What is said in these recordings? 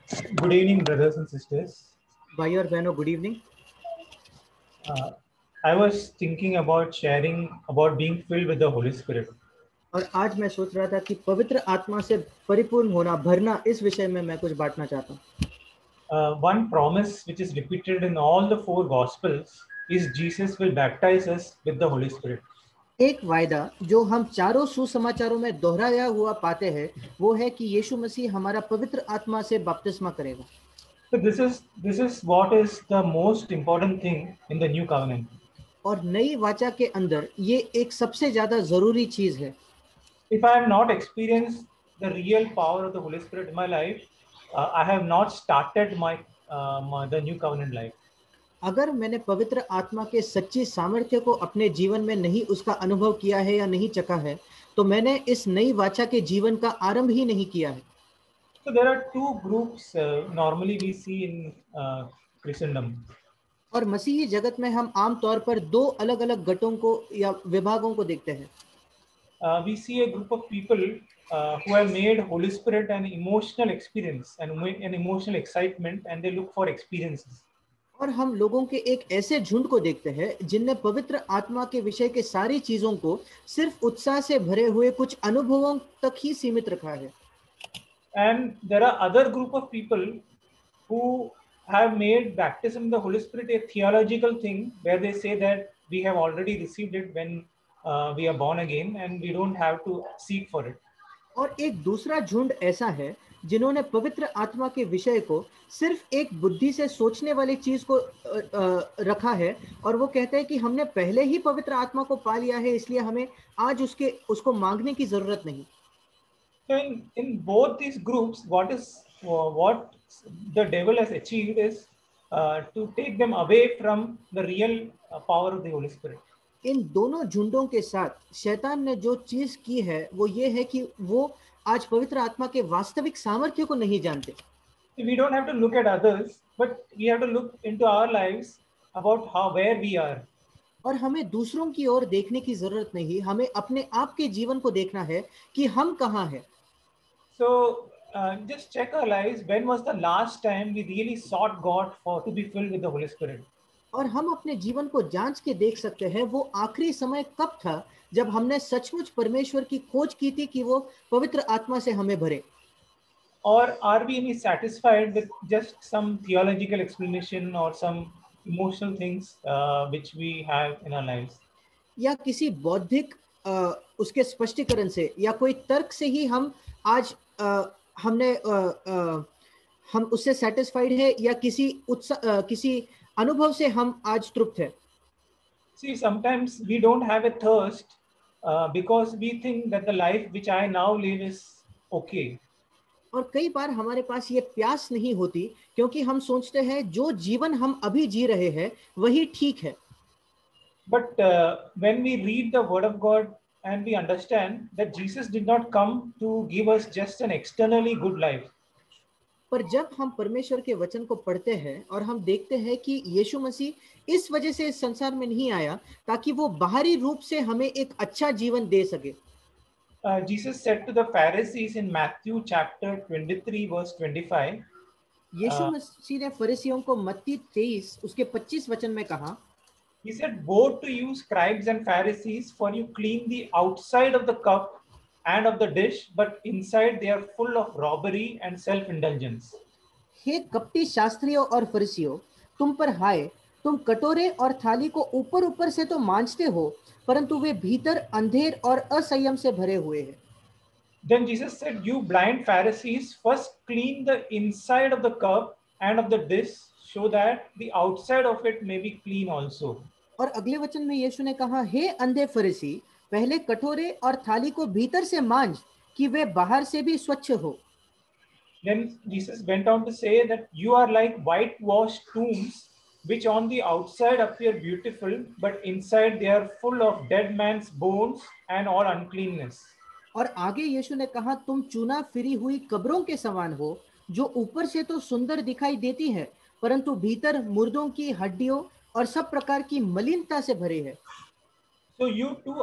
Good evening, brothers and sisters. भाई और बहनों, good evening. Uh, I was thinking about sharing about being filled with the Holy Spirit. और आज मैं सोच रहा था कि पवित्र आत्मा से परिपूर्ण होना, भरना, इस विषय में मैं कुछ बांटना चाहता हूँ। One promise which is repeated in all the four Gospels is Jesus will baptize us with the Holy Spirit. एक वायदा जो हम चारों सुसमाचारों में दोहराया हुआ पाते हैं, वो है कि यीशु मसीह हमारा पवित्र आत्मा से बपतिस्मा करेगा। So this is what is the most important thing in the new covenant. और नई वाचा के अंदर ये एक सबसे ज्यादा जरूरी चीज है। If I have not experienced the real power of the Holy Spirit in my life, I have not started the new covenant life. अगर मैंने पवित्र आत्मा के सच्ची सामर्थ्य को अपने जीवन में नहीं उसका अनुभव किया है या नहीं चखा है, तो मैंने इस नई वाचा के जीवन का आरंभ ही नहीं किया है। So there are two groups normally we see in Christendom. और मसीही जगत में हम आम तौर पर दो अलग अलग गटों को या विभागों को देखते हैं। We see a group of people who have made Holy Spirit an emotional experience and an emotional excitement, and they look for experiences. और हम लोगों के एक ऐसे झुंड को देखते हैं जिनने पवित्र आत्मा के विषय के सारी चीजों को सिर्फ उत्साह से भरे हुए कुछ अनुभवों तक ही सीमित रखा है। And there are other group of people who have made baptism in the Holy Spirit a theological thing, where they say that we have already received it when we are born again, and we don't have to seek for it. और एक दूसरा झुंड ऐसा है जिन्होंने पवित्र आत्मा के विषय को सिर्फ एक बुद्धि से सोचने वाली चीज को रखा है, और वो कहते हैं कि हमने पहले ही पवित्र आत्मा को पा लिया है, इसलिए हमें आज उसको मांगने की जरूरत नहीं। So in both these groups, what the devil has achieved is to take them away from the real power of the Holy Spirit. इन दोनों झुंडों के साथ शैतान ने जो चीज की है वो ये है कि वो आज पवित्र आत्मा के वास्तविक सामर्थ्य को नहीं जानते। So we don't have to look at others, but we have to look into our lives about where we are. और हमें दूसरों की ओर देखने की जरूरत नहीं, हमें अपने आप के जीवन को देखना है कि हम कहाँ हैं। So just check our lives. When was the last time we really sought God to be filled with the Holy Spirit? और हम अपने जीवन को जांच के देख सकते हैं वो आखिरी समय कब था जब हमने सचमुच परमेश्वर की खोज की थी कि वो पवित्र आत्मा से हमें भरे। Or are we any satisfied with just some theological explanation or some emotional things which we have in our lives? या किसी बौद्धिक उसके स्पष्टीकरण से या कोई तर्क से ही हम आज हम उससे सेटिस्फाइड है, या किसी अनुभव से हम आज तृप्त है। See, sometimes we don't have a thirst because we think that the life which I now live is okay. और कई बार हमारे पास ये प्यास नहीं होती क्योंकि हम सोचते हैं जो जीवन हम अभी जी रहे हैं वही ठीक है। But when we read the Word of God and we understand that Jesus did not come to give us just an externally good life. पर जब हम परमेश्वर के वचन को पढ़ते हैं और हम देखते हैं कि यीशु मसीह इस वजह से इस संसार में नहीं आया ताकि वो बाहरी रूप से हमें एक अच्छा जीवन दे सके। Jesus said to the Pharisees in Matthew chapter 23 verse 25. यीशु मसीह ने फरीसियों को मत्ती 23 उसके 25 वचन में कहा, He said, "Woe to you, scribes and Pharisees, for you clean the outside of the cup and of the dish, but inside they are full of robbery and self-indulgence." हे कपटी शास्त्रियों और फरीसियों, तुम पर हाय, तुम कटोरे और थाली को ऊपर ऊपर से तो मांजते हो, परंतु वे भीतर अंधेर और असंयम से भरे हुए हैं। Then Jesus said, "You blind Pharisees, first clean the inside of the cup and of the dish, so that the outside of it may be clean also." और अगले वचन में यीशु ने कहा, हे अंधे फरीसी, पहले कटोरे और थाली को भीतर से मांज कि वे बाहर से भी स्वच्छ हो। Then Jesus went on to say that you are like whitewashed tombs, which on the outside appear beautiful, but inside they are full of dead man's bones and all uncleanness. और आगे यीशु ने कहा, तुम चूना फिरी हुई कब्रों के समान हो, जो ऊपर से तो सुंदर दिखाई देती है, परंतु भीतर मुर्दों की हड्डियों और सब प्रकार की मलिनता से भरे हैं। So you too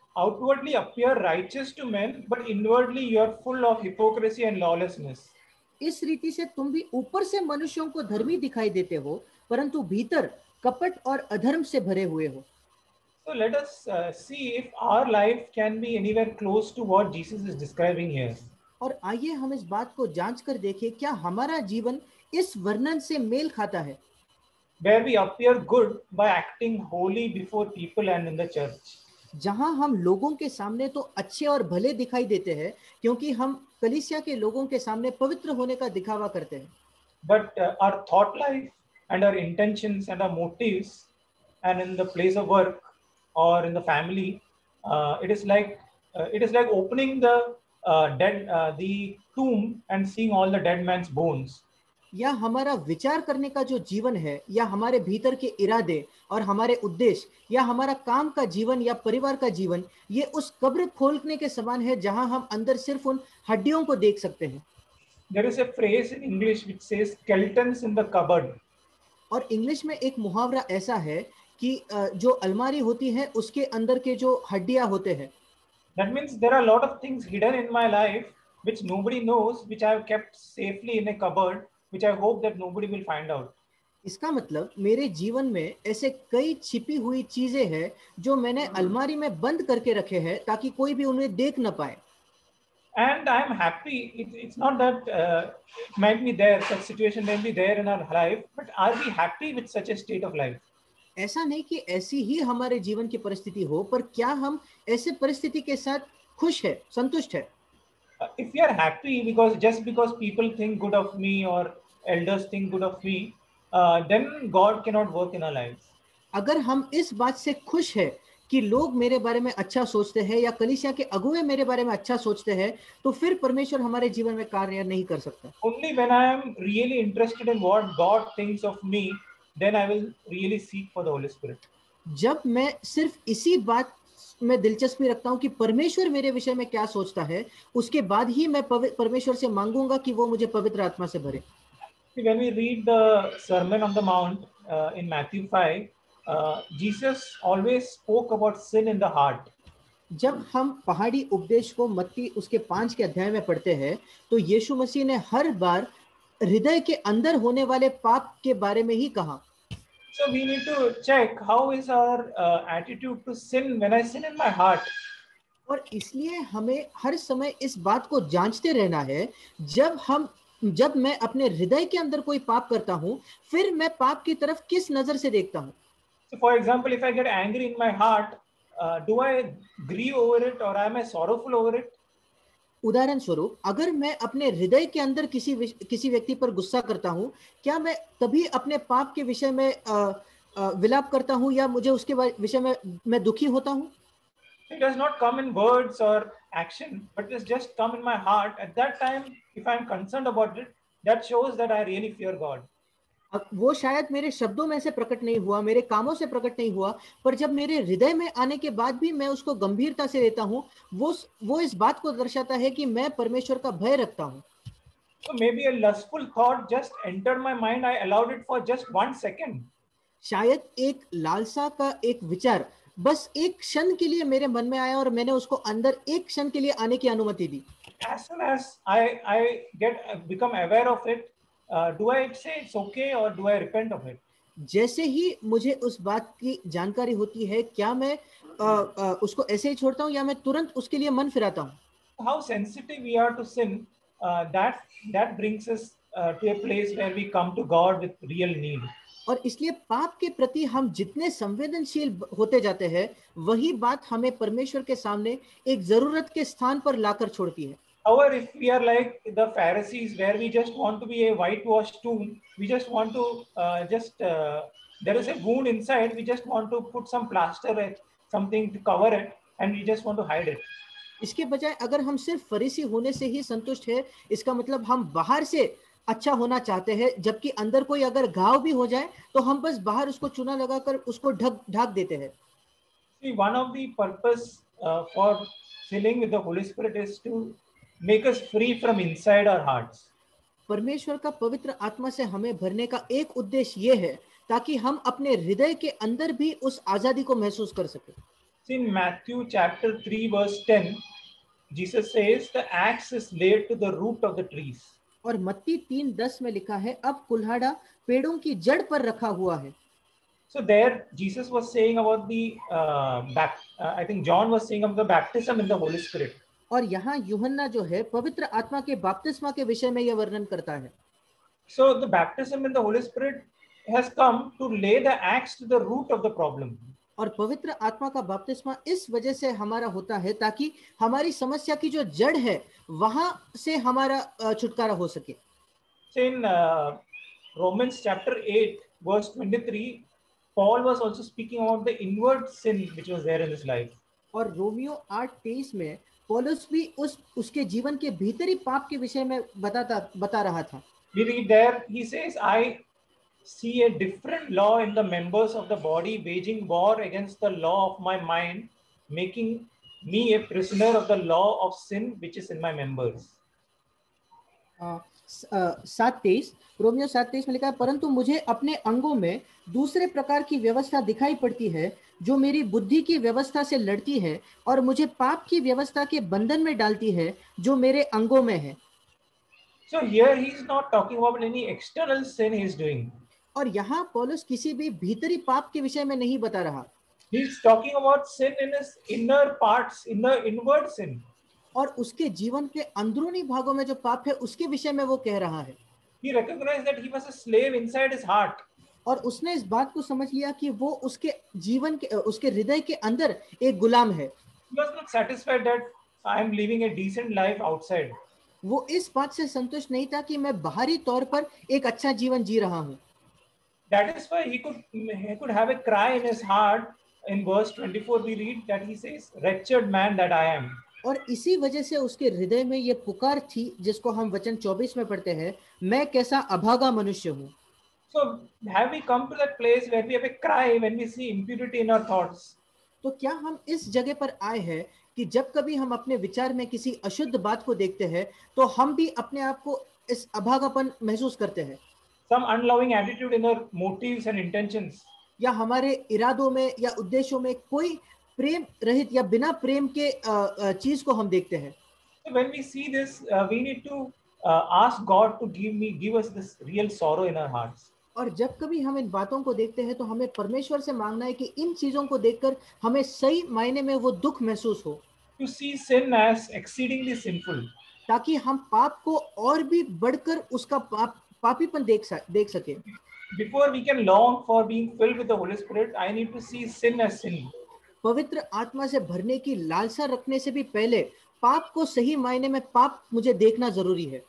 outwardly appear righteous to men, but inwardly you are full of hypocrisy and lawlessness. इस रीति से तुम भी ऊपर से मनुष्यों को धर्मी दिखाई देते हो, परंतु भीतर कपट और अधर्म से भरे हुए हो। So let us see if our life can be anywhere close to what Jesus is describing here. और आइए हम इस बात को जांच कर देखें, क्या हमारा जीवन इस वर्णन से मेल खाता है, Where we appear good by acting holy before people and in the church. जहां हम लोगों के सामने तो अच्छे और भले दिखाई देते हैं क्योंकि हम कलीसिया के लोगों के सामने पवित्र होने का दिखावा करते हैं, But our thought life and our intentions and our motives and in the place of work or in the family, it is like opening the tomb and seeing all the dead man's bones. या हमारा विचार करने का जो जीवन है, या हमारे भीतर के इरादे और हमारे उद्देश्य, या हमारा काम का जीवन या परिवार का जीवन, ये उस कब्र खोलने के समान है जहां हम अंदर सिर्फ उन हड्डियों को देख सकते हैं। There is a phrase in English which says skeletons in the cupboard. और इंग्लिश में एक मुहावरा ऐसा है कि जो अलमारी होती है उसके अंदर के जो हड्डियां होते हैं। That means there are a lot of things hidden in my life which nobody knows, which I have kept safely in a cupboard, which I hope that nobody will find out. इसका मतलब मेरे जीवन में ऐसे कई छिपी हुई चीजें हैं जो मैंने अलमारी में बंद करके रखे हैं ताकि कोई भी उन्हें देख न पाए। And I am happy. It's not that it might be there, such situation may be there in our life, but are we happy with such a state of life? ऐसा नहीं कि ऐसी ही हमारे जीवन की परिस्थिति हो, पर क्या हम ऐसे परिस्थिति के साथ खुश है, संतुष्ट है? If we are happy because people think good of me or elders think good of me, then God cannot work in our lives. अगर हम इस बात से खुश है कि लोग मेरे बारे में अच्छा सोचते हैं या कलीसिया के अगुवे मेरे बारे में अच्छा सोचते हैं, तो फिर परमेश्वर हमारे जीवन में कार्य नहीं कर सकता। Only when I am really interested in what God thinks of me, then I will really seek for the Holy Spirit. जब मैं सिर्फ इसी बात में दिलचस्पी रखता हूं कि परमेश्वर मेरे विषय में क्या सोचता है, उसके बाद ही मैं परमेश्वर से मांगूंगा कि वो मुझे पवित्र आत्मा से भरे। When we read the Sermon on the Mount in Matthew 5, Jesus always spoke about sin in the heart. जब हम पहाड़ी उपदेश को मत्ती उसके 5 के अध्याय में पढ़ते हैं, तो यीशु मसीह ने हर बार हृदय के अंदर होने वाले पाप के बारे में ही कहा। So we need to check how is our attitude to sin when I sin in my heart. और इसलिए हमें हर समय इस बात को जांचते रहना है, जब मैं अपने हृदय के अंदर कोई पाप करता हूं, फिर मैं पाप की तरफ किस नजर से देखता हूं। So for example, if I get angry in my heart, do I grieve over it or am I sorrowful over it? उदाहरण स्वरूप, अगर मैं अपने हृदय के अंदर किसी व्यक्ति पर गुस्सा करता हूं, क्या मैं तभी अपने पाप के विषय में विलाप करता हूं या मुझे उसके विषय में मैं दुखी होता हूं? It does not come in words or action, but it just come in my heart. At that time, if I am concerned about it, that shows that I really fear God. वो शायद मेरे शब्दों में से प्रकट नहीं हुआ, मेरे कामों से प्रकट नहीं हुआ, पर जब मेरे हृदय में आने के बाद भी मैं उसको गंभीरता से लेता हूं, वो इस बात को दर्शाता है कि मैं परमेश्वर का भय रखता हूं। So maybe a lustful thought just entered my mind. I allowed it for just 1 second. शायद एक लालसा का एक विचार बस एक क्षण के लिए मेरे मन में आया और मैंने उसको अंदर एक क्षण के लिए आने की अनुमति दी। As soon as I become aware of it, do I say it's okay or do I repent of it? जैसे ही मुझे उस बात की जानकारी होती है, क्या मैं उसको ऐसे ही छोड़ता हूँ या मैं तुरंत उसके लिए मन फिराता हूँ? How sensitive we are to sin, that brings us to a place where we come to God with real need. और इसलिए पाप के प्रति हम जितने संवेदनशील होते जाते हैं, वही बात हमें परमेश्वर के सामने एक जरूरत के स्थान पर लाकर छोड़ती है। However, if we are like the Pharisees, where we just want to be a whitewashed tomb, we just want to there is a wound inside, we just want to put some plaster or something to cover it, and we just want to hide it. इसके बजाय अगर हम सिर्फ फरीसी होने से ही संतुष्ट है, इसका मतलब हम बाहर से अच्छा होना चाहते हैं, जबकि अंदर कोई अगर घाव भी हो जाए तो हम बस बाहर उसको चूना लगाकर उसको ढक देते हैं। See, one of the purpose for filling with the Holy Spirit is to make us free from inside our hearts. परमेश्वर का पवित्र आत्मा से हमें भरने का एक उद्देश्य ये है ताकि हम अपने हृदय के अंदर भी उस आजादी को महसूस कर सकें। See, in Matthew chapter 3 verse 10, Jesus says the axe is laid to the root of the trees. और मत्ती 3:10 में लिखा है, अब कुल्हाड़ा पेड़ों की जड़ पर रखा हुआ है। So there Jesus was saying about the I think John was saying about the baptism in the Holy Spirit. और यहाँ यूहन्ना जो है पवित्र आत्मा के बपतिस्मा के विषय में यह वर्णन करता है। So the baptism in the Holy Spirit has come to lay the axe to the root of the problem. और पवित्र आत्मा का बपतिस्मा इस वजह से हमारा होता है ताकि हमारी समस्या की जो जड़ है वहां से हमारा छुटकारा हो सके। So in Romans chapter 8 verse 23, Paul was also speaking about the inward sin which was there in his life. और रोमियो 8:23 में पौलुस भी उसके जीवन के भीतरी पाप के विषय में बता रहा था। We read there, he says, I see a different law in the members of the body, waging war against the law of my mind, making me a prisoner of the law of sin which is in my members. 7:23 रोमियो 7:23 में लिखा है, परंतु मुझे अपने अंगों में दूसरे प्रकार की व्यवस्था दिखाई पड़ती है जो मेरी बुद्धि की व्यवस्था से लड़ती है और मुझे पाप की व्यवस्था के बंधन में डालती है जो मेरे अंगों में है। So here he is not talking about any external sin he is doing. और यहाँ पौलुस किसी भी भीतरी पाप के विषय में नहीं बता रहा। He is talking about sin in his inner parts, inward sin. और उसके जीवन के अंदरूनी भागों में जो पाप है उसके विषय में वो कह रहा है। He recognized that he was a slave inside his heart. और उसने इस बात को समझ लिया कि वो उसके जीवन के उसके हृदय के अंदर एक गुलाम है। He was not satisfied that I am living a decent life outside. वो इस बात से संतुष्ट नहीं था कि मैं बाहरी तौर पर एक अच्छा जीवन जी रहा हूँ। That is why he could have a cry in his heart. In verse 24 we read that he says, wretched man that I am. और इसी वजह से उसके हृदय में ये पुकार थी जिसको हम वचन 24 में पढ़ते हैं, मैं कैसा अभागा मनुष्य हूँ। So have we come to that place where we have a cry when we see impurity in our thoughts? तो क्या हम इस जगह पर आए हैं कि जब कभी हम अपने विचार में किसी अशुद्ध बात को देखते हैं तो हम भी अपने आप को इस अभागापन महसूस करते हैं। Some unloving attitude in our motives and intentions. या हमारे इरादों में या उद्देश्यों में कोई प्रेम रहित या बिना प्रेम के चीज को हम देखते हैं। So when we see this, we need to ask God to give us this real sorrow in our hearts. और जब कभी हम इन बातों को देखते हैं तो हमें परमेश्वर से मांगना है कि इन चीजों को देखकर हमें सही मायने में वो दुख महसूस हो। To see sin as exceedingly sinful. ताकि हम पाप को और भी बढ़कर उसका पापीपन देख सके। Before we can long for being filled with the Holy Spirit, I need to see sin as sin. पवित्र आत्मा से भरने की लालसा रखने से भी पहले पाप को सही मायने में पाप मुझे देखना जरूरी है।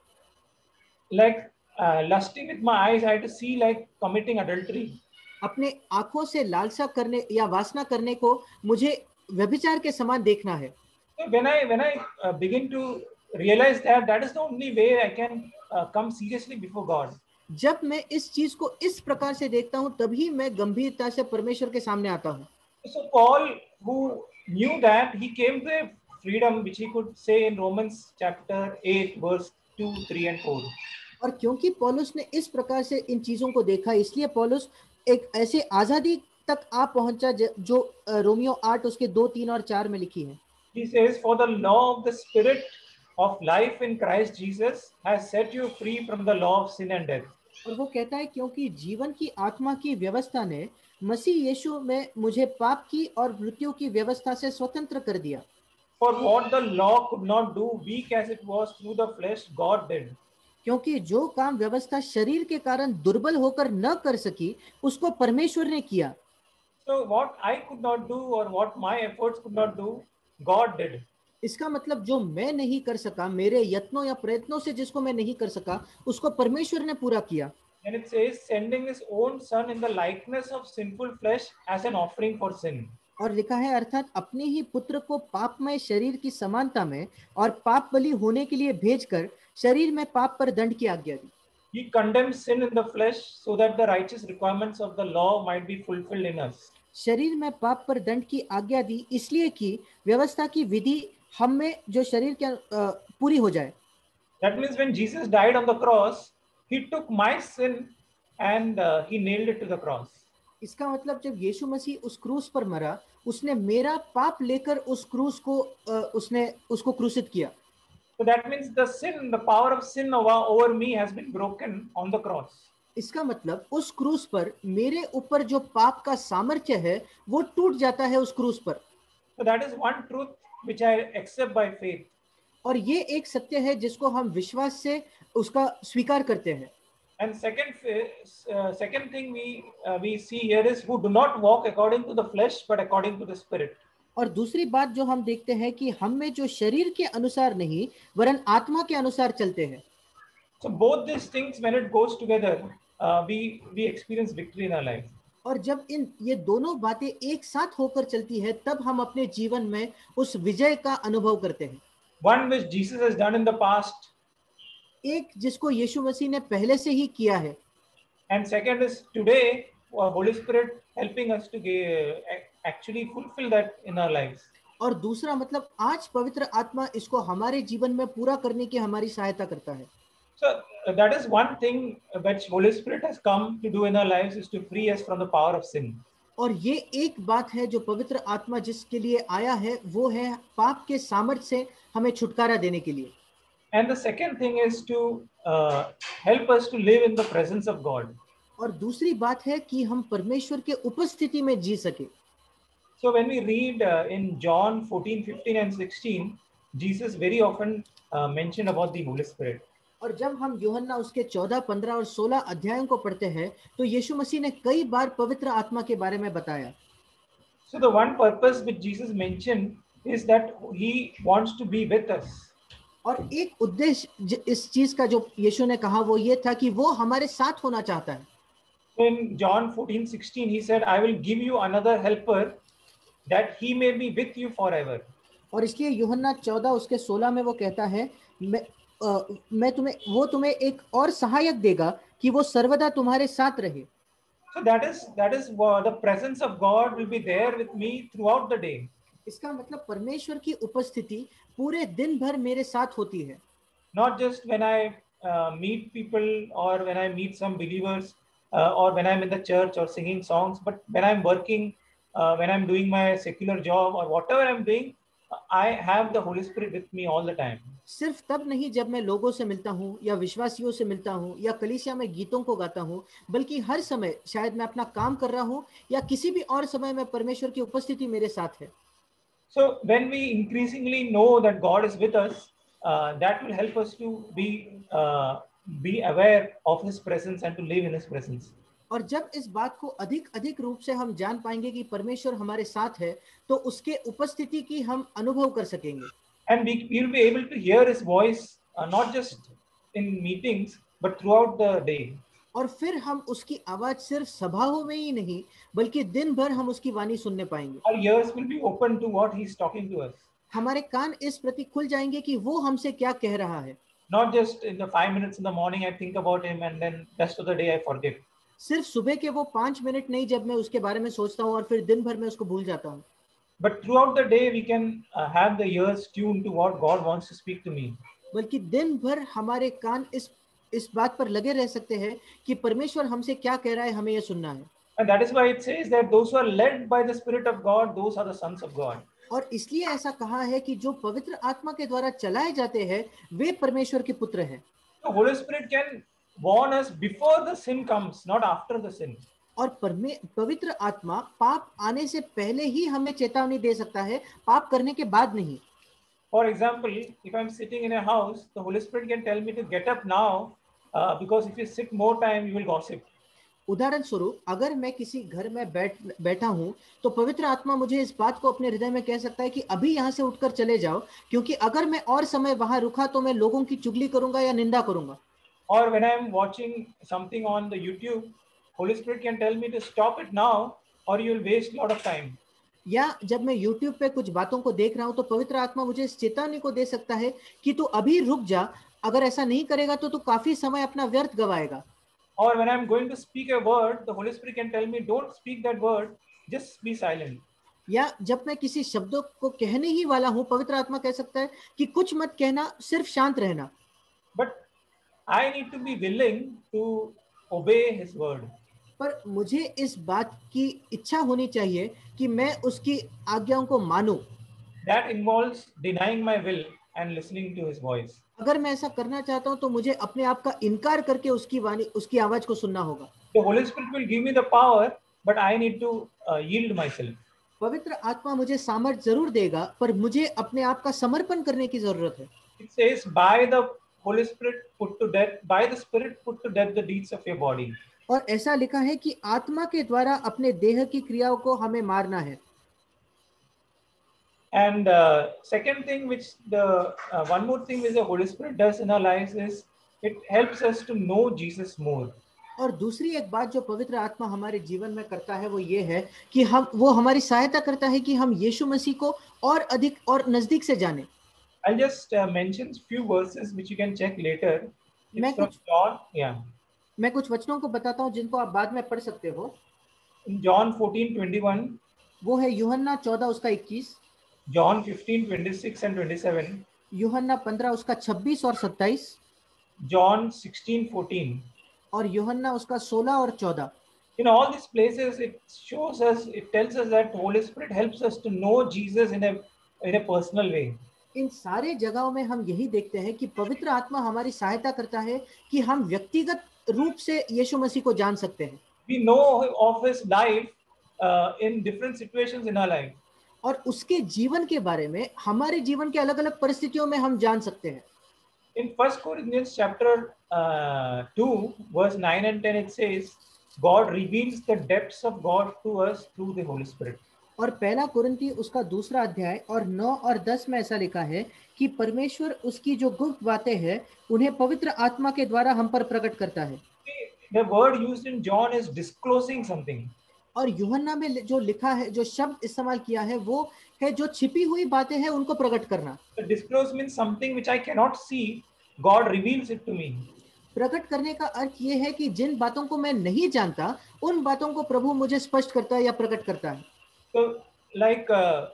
Like lusting with my eyes, I have to see like committing adultery. अपने आंखों से लालसा करने या वासना करने को मुझे व्यभिचार के समान देखना है। So when I begin to realize that is the only way I can come seriously before God. जब मैं इस चीज को इस प्रकार से देखता हूँ तभी मैं गंभीरता से परमेश्वर के सामने आता हूँ। So Paul, who knew that, he came to a freedom which he could say in Romans chapter 8 verse 2, 3 and 4. और क्योंकि पौलुस ने इस प्रकार से इन चीजों को देखा इसलिए पौलुस एक ऐसे आजादी तक आ पहुंचा जो रोमियो 8 उसके 2, 3 और 4 में लिखी है। He says, for the law of the spirit of life in Christ Jesus has set you free from the law of sin and death. और वो कहता है क्योंकि जीवन की आत्मा की व्यवस्था ने मसीह यीशु में मुझे पाप की और मृत्यु की व्यवस्था से स्वतंत्र कर दिया। For what the law could not do, weak as it was through the flesh, God did. क्योंकि जो काम व्यवस्था शरीर के कारण दुर्बल होकर न कर सकी उसको परमेश्वर ने किया। So what I could not do or what my efforts could not do, God did. इसका मतलब जो मैं नहीं कर सका, मेरे यत्नों या प्रयत्नों से जिसको मैं नहीं कर सका उसको परमेश्वर ने पूरा किया। And it says, sending his own son in the likeness of sinful flesh as an offering for sin. और लिखा है अर्थात अपने ही पुत्र को पापमय शरीर की समानता में और पाप बलि होने के लिए भेजकर शरीर में पाप पर दंड की आज्ञा दी। He condemned sin in the flesh so that the righteous requirements of the law might be fulfilled in us. शरीर में पाप पर दंड की आज्ञा दी इसलिए कि व्यवस्था की विधि हम में जो शरीर के पूरी हो जाए। That means when Jesus died on the cross, he took my sin and he nailed it to the cross. इसका मतलब जब यीशु मसीह उस क्रूस पर मरा उसने मेरा पाप लेकर उस क्रूस को उसने उसको क्रूसित किया। So that means the power of sin over me has been broken on the cross. इसका मतलब उस क्रूस पर मेरे ऊपर जो पाप का सामर्थ्य है वो टूट जाता है उस क्रूस पर. So that is one truth which I accept by faith. और ये एक सत्य है जिसको हम विश्वास से उसका स्वीकार करते हैं. And second thing we see here is who do not walk according to the flesh but according to the spirit. और दूसरी बात जो हम देखते हैं कि हम में जो शरीर के अनुसार नहीं वरन आत्मा के अनुसार चलते हैं. So both these things, when it goes together, we experience victory in our life. और जब ये दोनों बातें एक साथ होकर चलती है तब हम अपने जीवन में उस विजय का अनुभव करते हैं. One which Jesus has done in the past. एक जिसको यीशु मसीह ने पहले से ही किया है. And second is today, Holy Spirit helping us to actually fulfill that in our lives. और दूसरा मतलब आज पवित्र आत्मा इसको हमारे जीवन में पूरा करने की हमारी सहायता करता है. So that is one thing which Holy Spirit has come to do in our lives, is to free us from the power of sin. और ये एक बात है जो पवित्र आत्मा जिसके लिए आया है वो है पाप के सामर्थ्य से हमें छुटकारा देने के लिए. And the second thing is to help us to live in the presence of God. और दूसरी बात है कि हम परमेश्वर के उपस्थिति में जी सके. So when we read in John 14, 15 and 16, Jesus very often mentioned about the Holy Spirit. और जब हम यूहन्ना उसके 14, 15 और 16 अध्यायों को पढ़ते हैं तो यीशु मसीह ने कई बार पवित्र आत्मा के बारे में बताया. So the one purpose which Jesus mentioned is that he wants to be with us. और एक उद्देश्य इस चीज का जो यीशु ने कहा वो ये था कि वो हमारे साथ होना चाहता है. In John 14, 16, he said, I will give you another helper that he may be with you forever. और इसलिए यूहन्ना 14 उसके 16 में वो कहता है मैं तुम्हें एक और सहायक देगा कि वो सर्वदा तुम्हारे साथ रहे. So that is the presence of God will be there with me throughout the day. इसका मतलब परमेश्वर की उपस्थिति पूरे दिन भर मेरे साथ होती है. Not just when I meet people or when I meet some believers or when I'm in the church or singing songs, but when I'm working, when I'm doing my secular job or whatever I'm doing, I have the Holy Spirit with me all the time. सिर्फ तब नहीं जब मैं लोगों से मिलता हूँ या विश्वासियों से मिलता हूँ या कलीसिया में गीतों को गाता हूँ, बल्कि हर समय शायद मैं अपना काम कर रहा हूँ या किसी भी और समय में परमेश्वर की उपस्थिति मेरे साथ है. So when we increasingly know that God is with us, that will help us to be aware of His presence and to live in His presence. और जब इस बात को अधिक रूप से हम जान पाएंगे कि परमेश्वर हमारे साथ है तो उसके उपस्थिति की हम अनुभव कर सकेंगे. And we will be able to hear His voice not just in meetings but throughout the day. और फिर हम उसकी आवाज सिर्फ सभाओं में ही नहीं बल्कि दिन भर हम उसकी वाणी सुनने पाएंगे. Our ears will be open to what He is talking to us. हमारे कान इस प्रति खुल जाएंगे कि वो हमसे क्या कह रहा है. Not just in the 5 minutes in the morning I think about Him and then rest of the day I forget. सिर्फ सुबह के वो 5 मिनट नहीं जब मैं उसके बारे में सोचता हूँ और फिर दिन भर में उसको भूल जाता हूँ. But throughout the day we can have the ears tuned to what God wants to speak to me. बल्कि दिन भर हमारे कान इस बात पर लगे रह सकते हैं कि परमेश्वर हमसे क्या कह रहा है, हमें यह सुनना है. And that is why it says that those who are led by the Spirit of God, those are the sons of God. और इसलिए ऐसा कहा है कि जो पवित्र आत्मा के द्वारा चलाए जाते हैं वे परमेश्वर के पुत्र हैं. The Holy Spirit can warn us before the sin comes, not after the sin. और पवित्र आत्मा पाप आने से पहले ही हमें चेतावनी दे सकता है, पाप करने के बाद नहीं. For example, if I'm sitting in a house, the Holy Spirit can tell me to get up now because if you sit more time, you will gossip. उदाहरण स्वरूप अगर मैं किसी घर में बैठा हूँ तो पवित्र आत्मा मुझे इस बात को अपने हृदय में कह सकता है कि अभी यहाँ से उठकर चले जाओ, क्योंकि अगर मैं और समय वहां रुका तो मैं लोगों की चुगली करूंगा या निंदा करूंगा. Or when I'm watching something on the YouTube, Holy Spirit can tell me to stop it now or you will waste a lot of time. या जब मैं YouTube पे कुछ बातों को देख रहा हूँ तो पवित्र आत्मा मुझे इस चेतावनी को दे सकता है कि तू अभी रुक जा, अगर ऐसा नहीं करेगा तो तू काफी समय अपना व्यर्थ गवाएगा. Or when I'm going to speak a word, the Holy Spirit can tell me, don't speak that word, just be silent. या जब मैं किसी शब्दों को कहने ही वाला हूँ, पवित्र आत्मा कह सकता है कि कुछ मत कहना, सिर्फ शांत रहना. But I need to be willing to obey His word. पर मुझे इस बात की इच्छा होनी चाहिए कि मैं उसकी आज्ञाओं को मानूं. That involves denying my will and listening to his voice. अगर मैं ऐसा करना चाहता हूं तो मुझे अपने आप का इनकार करके उसकी वाणी, उसकी आवाज को सुनना होगा। The Holy Spirit will give me the power, but I need to yield myself. पवित्र आत्मा मुझे सामर्थ जरूर देगा, पर मुझे अपने आप का समर्पण करने की जरूरत है। It says, by the Holy Spirit put to death, by the Spirit put to death the deeds of your body. और ऐसा लिखा है कि आत्मा के द्वारा अपने देह की क्रियाओं को हमें मारना है। And second thing, which the one more thing which the Holy Spirit does in our lives is it helps us to know Jesus more. और दूसरी एक बात जो पवित्र आत्मा हमारे जीवन में करता है वो ये है कि वो हमारी सहायता करता है कि हम यीशु मसीह को और अधिक और नजदीक से जानें। I'll just mention few verses which you can check later. It's from John. Yeah. मैं कुछ वचनों को बताता हूँ जिनको आप बाद में पढ़ सकते हो। In John 14:21. वो है यूहन्ना 14 उसका 21, John 15:26 and 27. यूहन्ना 15 उसका 26 और 27, John 16:14. और यूहन्ना उसका 16 और 14। In all these places, it shows us, it tells us that Holy Spirit helps us to know Jesus in a personal way. इन सारे जगहों में हम यही देखते हैं कि पवित्र आत्मा हमारी सहायता करता है कि हम व्यक्तिगत रूप से यीशु मसीह को जान सकते हैं। We know of his life in different situations in our life. और उसके जीवन के बारे में हमारे जीवन के अलग-अलग परिस्थितियों में हम जान सकते हैं। In 1 Corinthians chapter 2 verse 9 and 10 it says God reveals the depths of God to us through the Holy Spirit. और पहला कुरिन्ती उसका दूसरा अध्याय और 9 और 10 में ऐसा लिखा है कि परमेश्वर उसकी जो गुप्त बातें हैं उन्हें पवित्र आत्मा के द्वारा हम पर प्रकट करता है। The word used in John is disclosing something. और यूहन्ना में जो लिखा है, जो शब्द इस्तेमाल किया है वो है जो छिपी हुई बातें हैं उनको प्रकट करना। The disclose means something which I cannot see, God reveals it to me. प्रकट करने का अर्थ ये है कि जिन बातों को मैं नहीं जानता उन बातों को प्रभु मुझे स्पष्ट करता है या प्रकट करता है। So like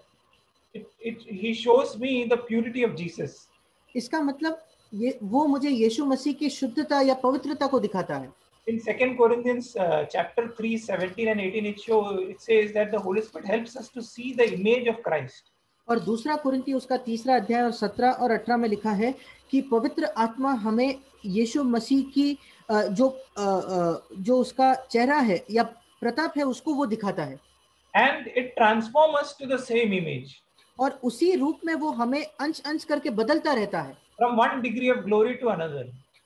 he shows me the purity of Jesus. इसका मतलब ये वो मुझे यीशु मसीह की शुद्धता या पवित्रता को दिखाता है। In 2 Corinthians chapter 3 17 and 18 it says that the Holy Spirit helps us to see the image of Christ. और दूसरा कुरिन्ती उसका तीसरा अध्याय और 17 और 18 में लिखा है कि पवित्र आत्मा हमें यीशु मसीह की जो उसका चेहरा है या प्रताप है उसको वो दिखाता है। And it transforms us to the same image. और उसी रूप में वो हमें अंश-अंश करके बदलता रहता है। From one degree of glory to another.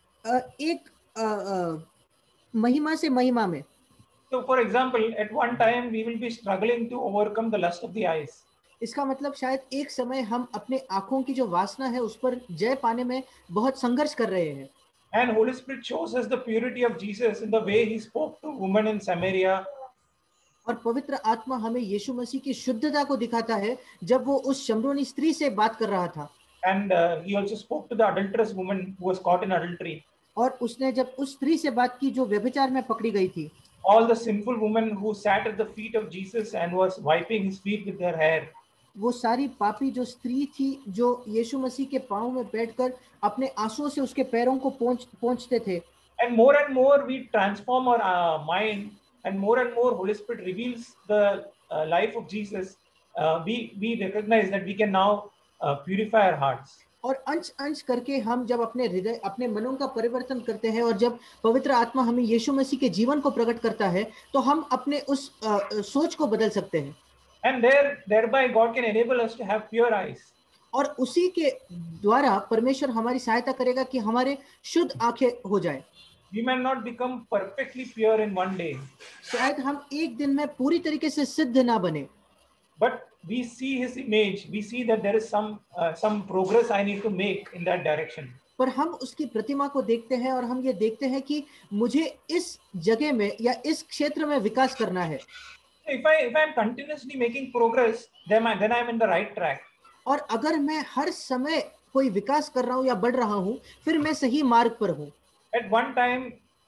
एक महिमा से महिमा में। So for example, at one time we will be struggling to overcome the lust of the eyes. इसका मतलब शायद एक समय हम अपने आंखों की जो वासना है उस पर जय पाने में बहुत संघर्ष कर रहे हैं। And Holy Spirit shows us the purity of Jesus in the way he spoke to women in Samaria. और पवित्र आत्मा हमें यीशु मसीह की शुद्धता को दिखाता है जब वो उस शमरोनी स्त्री से बात कर रहा था। And he also spoke to the adulterous woman who was caught in adultery. और उसने जब उस स्त्री से बात की जो व्यभिचार में पकड़ी गई थी। All the sinful women who sat at the feet of Jesus and was wiping his feet with their hair. वो सारी पापी जो स्त्री थी जो यीशु मसीह के पांव में बैठकर अपने आंसुओं से उसके पैरों को पोंछते थे। And more we transform our mind, and more Holy Spirit reveals the life of Jesus. We recognize that we can now purify our hearts. और अंश करके हम जब अपने हृदय अपने मनों का परिवर्तन करते हैं और जब पवित्र आत्मा हमें यीशु मसीह के जीवन को प्रकट करता है तो हम अपने उस सोच को बदल सकते हैं। And thereby God can enable us to have pure eyes. और उसी के द्वारा परमेश्वर हमारी सहायता करेगा कि हमारे शुद्ध आंखें हो जाए। We may not become perfectly pure in one day. शायद हम एक दिन में पूरी तरीके से सिद्ध ना बने। But we see his image. We see that there is some progress I need to make in that direction. पर हम उसकी प्रतिमा को देखते हैं और हम ये देखते हैं कि मुझे इस जगह में या इस क्षेत्र में विकास करना है। If I am continuously making progress, then I am in the right track. और अगर मैं हर समय कोई विकास कर रहा हूँ या बढ़ रहा हूँ फिर मैं सही मार्ग पर हूँ। At one time,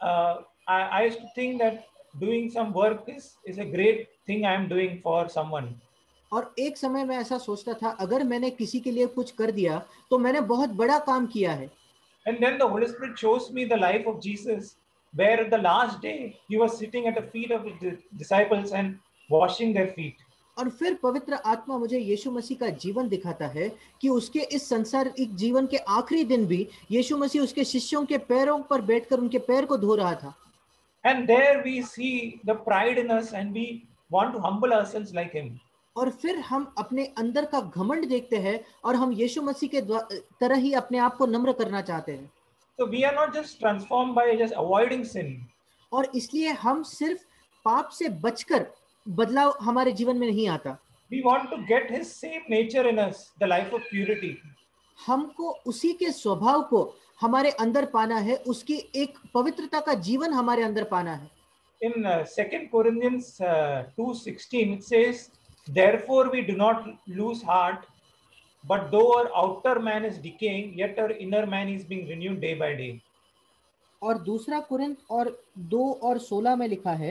I used to think that doing some work is a great thing I am doing for someone. और एक समय में ऐसा सोचता था अगर मैंने किसी के लिए कुछ कर दिया तो मैंने बहुत बड़ा काम किया है। And then the Holy Spirit shows me the life of Jesus, where at the last day he was sitting at the feet of the disciples and washing their feet. और फिर पवित्र आत्मा मुझे यीशु मसीह का जीवन दिखाता है कि उसके इस संसारिक जीवन के आखिरी दिन भी यीशु मसीह उसके शिष्यों के पैरों पर बैठकर उनके पैर को धो रहा था। And there we see the pride in us and we want to humble ourselves like him. और फिर हम अपने अंदर का घमंड देखते हैं और हम यीशु मसीह के तरह ही अपने आप को नम्र करना चाहते हैं। So we are not just transformed by just avoiding sin. और इसलिए हम सिर्फ पाप से बचकर बदलाव हमारे जीवन में नहीं आता। We want to get his same nature in us, the life of purity. हमको उसी के स्वभाव को हमारे अंदर पाना है, उसकी एक पवित्रता का जीवन हमारे अंदर पाना है। In 2 Corinthians 2:16 it says, therefore we do not lose heart, but though our outer man is decaying, yet our inner man is being renewed day by day. और दूसरा कुरिन्थ और 2 और 16 में लिखा है,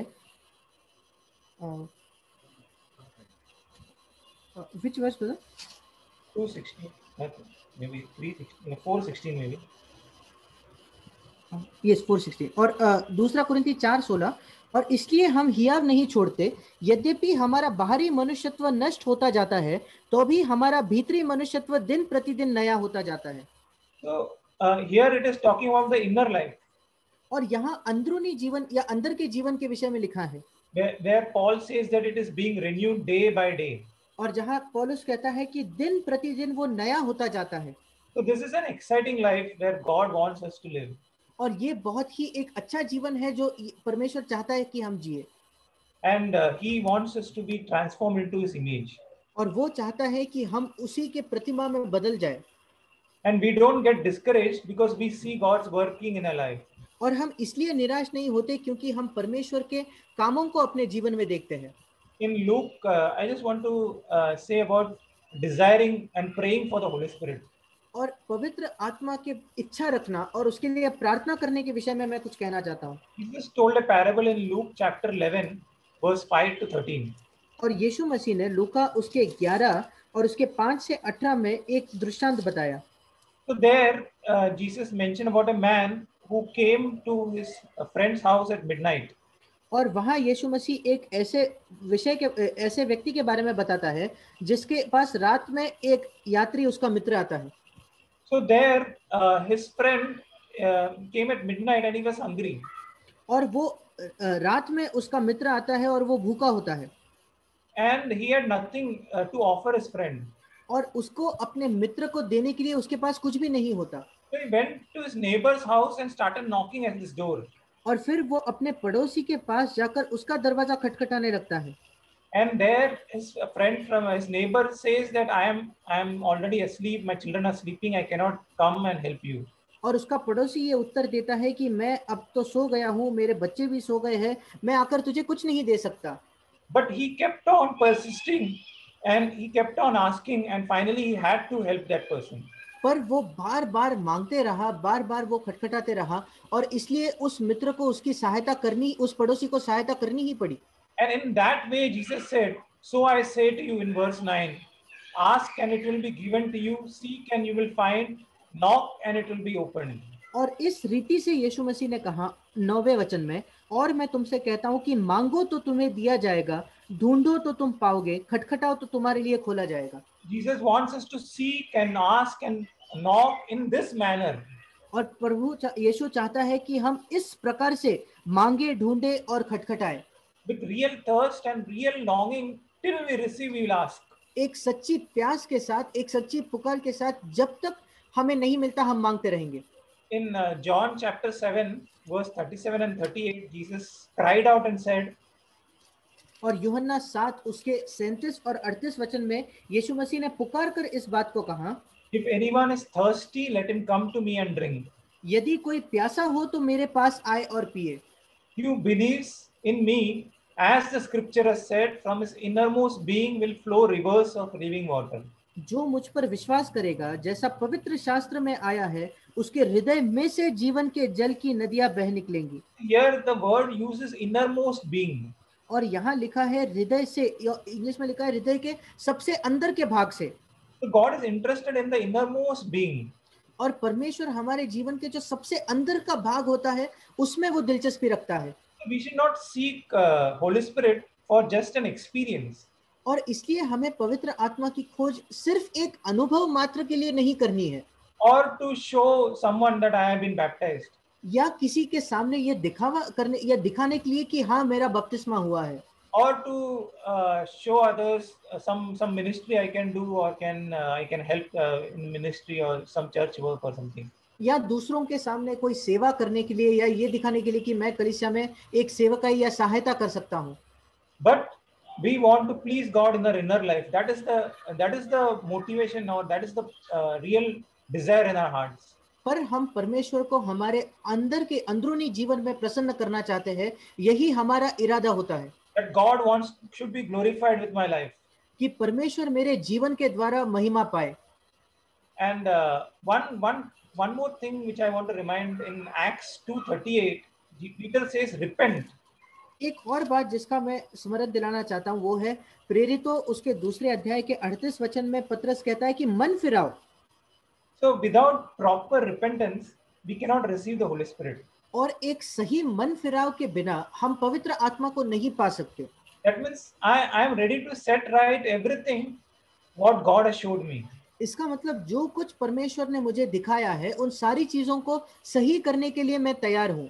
which verse brother? 2:16, maybe 3:16, 4:16 maybe. Yes, 4:16। और दूसरा कुरिन्थी 4:16, और इसलिए हम हियाव नहीं छोड़ते, यद्यपि हमारा बाहरी मनुष्यत्व नष्ट होता जाता है, तो भी हमारा भीतरी मनुष्यत्व दिन प्रतिदिन नया होता जाता है। So here it is talking about the inner life. और यहाँ अंदरूनी जीवन या अंदर के जीवन के विषय में लिखा है, Where Paul says that it is being renewed day by day. और जहाँ पौलुस कहता है कि दिन प्रतिदिन वो नया होता जाता है। So this is an exciting life where God wants us to live. और ये बहुत ही एक अच्छा जीवन है जो परमेश्वर चाहता है कि हम जिए। And he wants us to be transformed into his image. और वो चाहता है कि हम उसी के प्रतिमा में बदल जाए। And we don't get discouraged because we see God's working in our life. और हम इसलिए निराश नहीं होते क्योंकि हम परमेश्वर के कामों को अपने जीवन में देखते हैं। In Luke, I just want to say about desiring and praying for the Holy Spirit. और पवित्र आत्मा के इच्छा रखना और उसके लिए प्रार्थना करने के विषय में मैं कुछ कहना चाहता हूँ। Jesus told a parable in Luke chapter 11, verse 5 to 13. और यीशु मसीह ने लूका उसके 11 और उसके 5 से 18 में एक दृष्टांत बताया। So there, Jesus mentioned about a man who came to his friend's house at midnight. और वहाँ यीशु मसीह एक ऐसे व्यक्ति के बारे में बताता है जिसके पास रात में एक यात्री उसका मित्र आता है। So there, his friend came at midnight and he was hungry. और वो रात में उसका मित्र आता है और वो भूखा होता है। And he had nothing to offer his friend. और उसको अपने मित्र को देने के लिए उसके पास कुछ भी नहीं होता। So he went to his neighbor's house and started knocking at his door. और फिर वो अपने पड़ोसी के पास जाकर उसका दरवाजा खटखटाने लगता है। And there his friend from his neighbor says that I am already asleep, my children are sleeping, I cannot come and help you. और उसका पड़ोसी ये उत्तर देता है कि मैं अब तो सो गया हूँ, मेरे बच्चे भी सो गए हैं, मैं आकर तुझे कुछ नहीं दे सकता। But he kept on persisting and he kept on asking and finally he had to help that person. पर वो बार बार मांगते रहा, बार बार वो खटखटाते रहा, और इसलिए उस मित्र को उसकी सहायता करनी, उस पड़ोसी को सहायता करनी ही पड़ी। And in that way Jesus said, so I say to you in verse 9, ask and it will be given to you, seek and you will find, knock and it will be opened. और इस रीति से यीशु मसीह ने कहा 9वें वचन में, और मैं तुमसे कहता हूं कि मांगो तो तुम्हें दिया जाएगा, ढूंढो तो तुम पाओगे, खटखटाओ तो तुम्हारे लिए खोला जाएगा। Jesus wants us to seek and ask and knock in this manner. और प्रभु यीशु चाहता है कि हम इस प्रकार से मांगे, ढूंढे और खटखटाएं। With real thirst and real longing, till we receive, we will ask. एक सच्ची प्यास के साथ, एक सच्ची पुकार के साथ, जब तक हमें नहीं मिलता हम मांगते रहेंगे। In John chapter 7, verse 37 and 38, Jesus cried out and said, और यूहन्ना 7 उसके 37 और 38 वचन में यीशु मसीह ने पुकार कर इस बात को कहा, if anyone is thirsty, let him come to me and drink. यदि कोई प्यासा हो तो मेरे पास आए और पिए। He who believes in me, as the scripture has said, from his innermost being will flow rivers of living water. जो मुझ पर विश्वास करेगा, जैसा पवित्र शास्त्र में आया है, उसके हृदय में से जीवन के जल की नदियां बह निकलेंगी। Here the word uses innermost being. और यहाँ लिखा है हृदय से, इंग्लिश में लिखा है हृदय के सबसे अंदर के भाग से। So God is interested in the innermost being. और परमेश्वर हमारे जीवन के जो सबसे अंदर का भाग होता है उसमें वो दिलचस्पी रखता है। We should not seek Holy Spirit for just an experience. और इसलिए हमें पवित्र आत्मा की खोज सिर्फ एक अनुभव मात्र के लिए नहीं करनी है, or to show someone that I have been baptized, या किसी के सामने ये दिखावा करने या दिखाने के लिए कि हाँ मेरा बपतिस्मा हुआ है, or to show others some ministry I can do, or I can help in ministry or some church work or something. या दूसरों के सामने कोई सेवा करने के लिए, या ये दिखाने के लिए कि मैं कलीसिया में एक सेवकाई या सहायता कर सकता हूँ। But we want to please God in our inner life. That is the motivation, or that is the real desire in our hearts. पर हम परमेश्वर को हमारे अंदर के अंदरूनी जीवन में प्रसन्न करना चाहते हैं, यही हमारा इरादा होता है That God should be glorified with my life. कि परमेश्वर मेरे जीवन के द्वारा महिमा पाए। And one more thing which I want to remind, in Acts 2:38, Peter says, repent. एक और बात जिसका मैं स्मरण दिलाना चाहता हूँ वो है प्रेरितों उसके दूसरे अध्याय के 38 वचन में पतरस कहता है कि मन फिराओ। So without proper repentance, we cannot receive the Holy Spirit. और एक सही मन फिराव के बिना हम पवित्र आत्मा को नहीं पा सकते। That means I am ready to set right everything what God has showed me. इसका मतलब जो कुछ परमेश्वर ने मुझे दिखाया है उन सारी चीजों को सही करने के लिए मैं तैयार हूँ।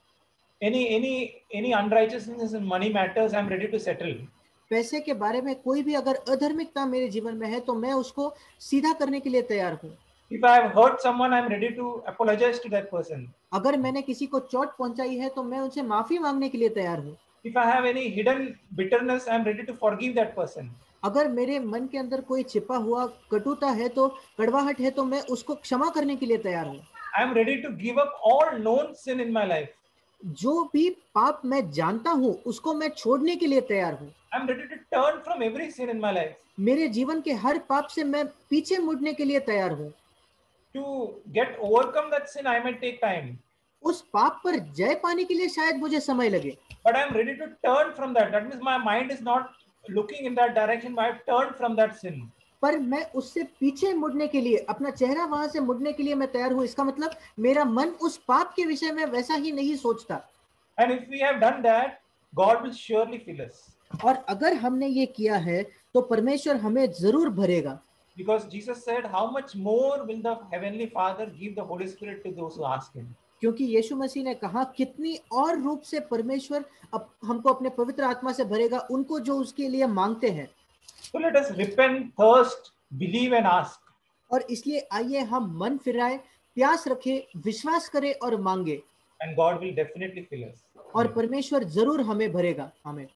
Any unrighteousness in money matters, I am ready to settle. पैसे के बारे में कोई भी अगर अधर्मिकता मेरे जीवन में है तो मैं उसको सीधा करने के लिए तैयार हूँ। If I have hurt someone, I am ready to apologize to that person. अगर मैंने किसी को चोट पहुंचाई है तो मैं उनसे माफी मांगने के लिए तैयार हूँ। If I have any hidden bitterness, I am ready to forgive that person. अगर मेरे मन के अंदर कोई छिपा हुआ कटुता है तो कड़वाहट है तो मैं उसको क्षमा करने के लिए तैयार हूँ। I am ready to give up all known sin in my life. जो भी पाप मैं जानता हूँ उसको मैं छोड़ने के लिए तैयार हूँ। I am ready to turn from every sin in my life. मेरे जीवन के हर पाप से मैं पीछे मुड़ने के लिए तैयार हूँ। To get overcome that sin, I might take time. उस पाप पर जय पाने के लिए शायद मुझे समय लगे। But I am ready to turn from that. That means my mind is not looking in that direction, but I have turned from that sin. पर मैं उससे पीछे मुड़ने के लिए, अपना चेहरा वहां से मुड़ने के लिए मैं तैयार हूँ। इसका मतलब मेरा मन उस पाप के विषय में वैसा ही नहीं सोचता। And if we have done that, God will surely fill us. और अगर हमने ये किया है तो परमेश्वर हमें जरूर भरेगा। Because Jesus said, how much more will the Heavenly Father give the Holy Spirit to those who ask Him? क्योंकि यीशु मसीह ने कहा कितनी और रूप से परमेश्वर हमको अपने पवित्र आत्मा से भरेगा उनको जो उसके लिए मांगते हैं। So let us repent, thirst, believe and ask. और इसलिए आइए हम मन फिराए, प्यास रखें, विश्वास करें और मांगे। And God will definitely fill us. और परमेश्वर जरूर हमें भरेगा। आमीन।